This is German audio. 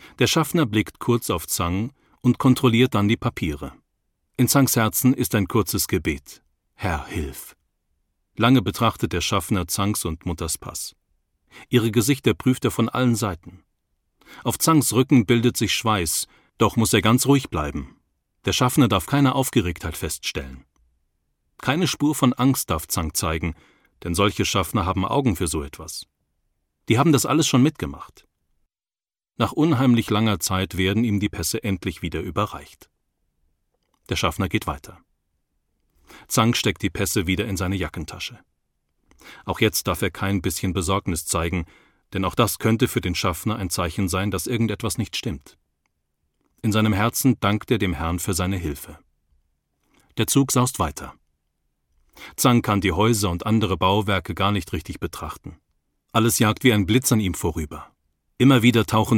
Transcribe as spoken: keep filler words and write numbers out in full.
Der Schaffner blickt kurz auf Zhang und kontrolliert dann die Papiere. In Zhangs Herzen ist ein kurzes Gebet: Herr, hilf! Lange betrachtet der Schaffner Zhangs und Mutters Pass. Ihre Gesichter prüft er von allen Seiten. Auf Zhangs Rücken bildet sich Schweiß, doch muss er ganz ruhig bleiben. Der Schaffner darf keine Aufgeregtheit feststellen. Keine Spur von Angst darf Zhang zeigen, denn solche Schaffner haben Augen für so etwas. Die haben das alles schon mitgemacht. Nach unheimlich langer Zeit werden ihm die Pässe endlich wieder überreicht. Der Schaffner geht weiter. Zhang steckt die Pässe wieder in seine Jackentasche. Auch jetzt darf er kein bisschen Besorgnis zeigen, denn auch das könnte für den Schaffner ein Zeichen sein, dass irgendetwas nicht stimmt. In seinem Herzen dankt er dem Herrn für seine Hilfe. Der Zug saust weiter. Zhang kann die Häuser und andere Bauwerke gar nicht richtig betrachten. Alles jagt wie ein Blitz an ihm vorüber. Immer wieder tauchen